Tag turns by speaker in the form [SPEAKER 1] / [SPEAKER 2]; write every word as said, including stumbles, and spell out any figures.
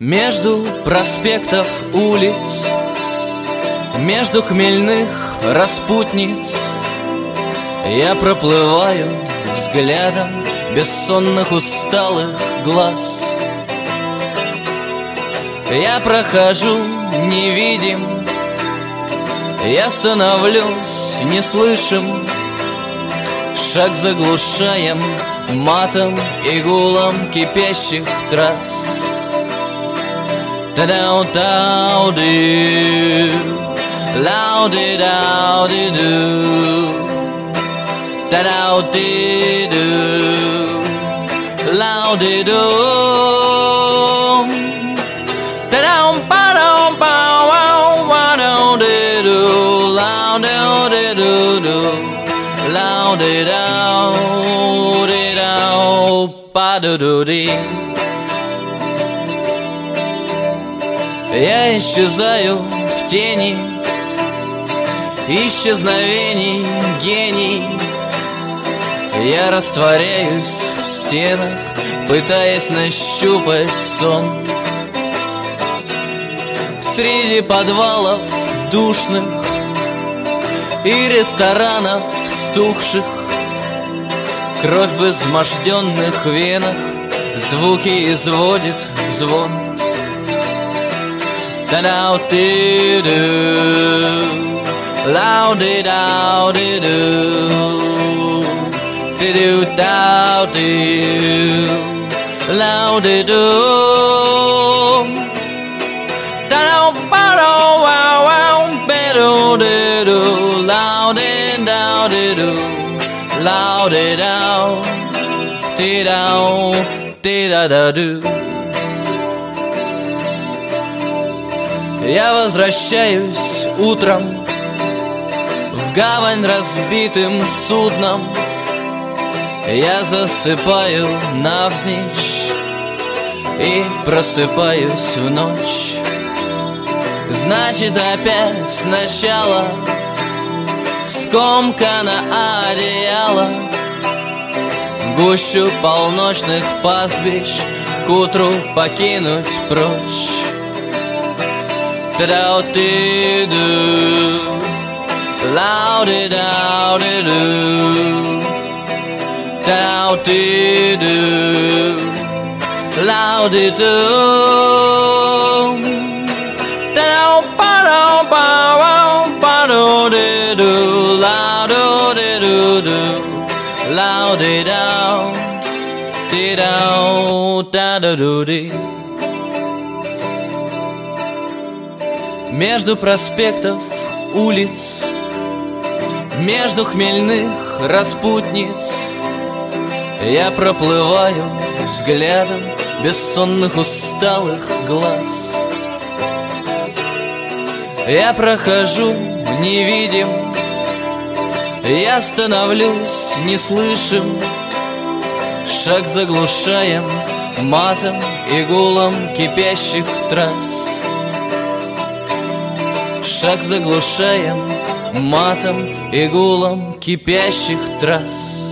[SPEAKER 1] Между проспектов улиц, между хмельных распутниц я проплываю взглядом бессонных усталых глаз. Я прохожу невидим, я становлюсь неслышим, шаг заглушаем матом и гулом кипящих трасс. Та-дау-тау-ду, лау-ди-дау-ди-ду, та-дау-ти-ду, лау-ди-ду, та-дау-па-дау-па-вау-ва-дау-ди-ду, лау-дау-ди-ду-ду, лау-ди-дау-ди-дау-па-ду-ду-ди. Я исчезаю в тени исчезновений гений. Я растворяюсь в стенах, пытаясь нащупать сон. Среди подвалов душных и ресторанов стухших, кровь в изможденных венах звуки изводит в звон. Та-дау-ти-ду, лау-ди-дау-ди-ду, ти-ду-дау-ди, лау-ди-ду, та-дау-па-дау-вау-вау-бе-ду-ди-ду, лау-ди-дау-ди-ду, лау-ди-дау, ти-дау, ти-да-да-ду. Я возвращаюсь утром в гавань разбитым судном. Я засыпаю навзничь и просыпаюсь в ночь. Значит, опять сначала скомкано одеяло, гущу полночных пастбищ к утру покинуть прочь. Та-дау-ти-ду, лау-ди-дау-ди-ду, та-дау-ти-ду, лау-ди-ду, та-дау-па-дау-па-вау-па-ду-ди-ду, лау-ду-ди-ду-ду, лау-ди-дау, ти-дау, та-ду-ду-ди. Между проспектов улиц, между хмельных распутниц я проплываю взглядом бессонных усталых глаз. Я прохожу невидим, я становлюсь неслышим, шаг заглушаем матом и гулом кипящих трасс. Шаг заглушаем матом и гулом кипящих трасс.